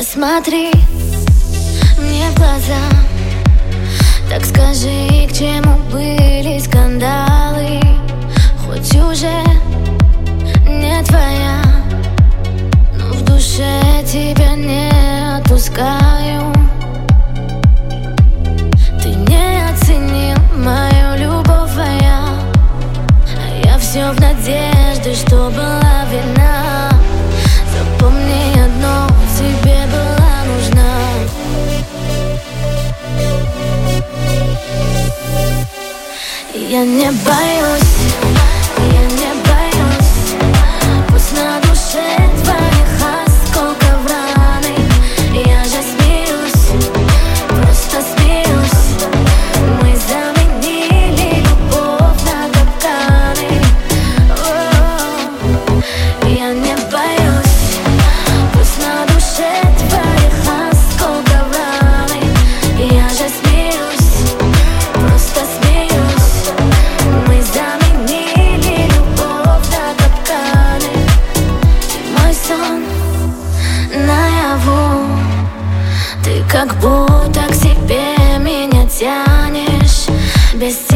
Посмотри мне в глаза, так скажи, к чему были скандалы. Хоть уже не твоя, но в душе тебя не отпускаю. Ты не оценил мою любовь, а я все в надежде, что была вина. Запомни одно, тебе была нужна. Я не боюсь, я не боюсь, пусть на душе твоих осколков раны. Я же смеюсь, просто смеюсь. Мы заменили любовь на капканы. Я не боюсь, пусть на душе твоих осколков раны. Я же смеюсь, просто смеюсь. Мы заменили любовь на капканы. Ты мой сон наяву, ты как будто к себе меня тянешь. Без тебя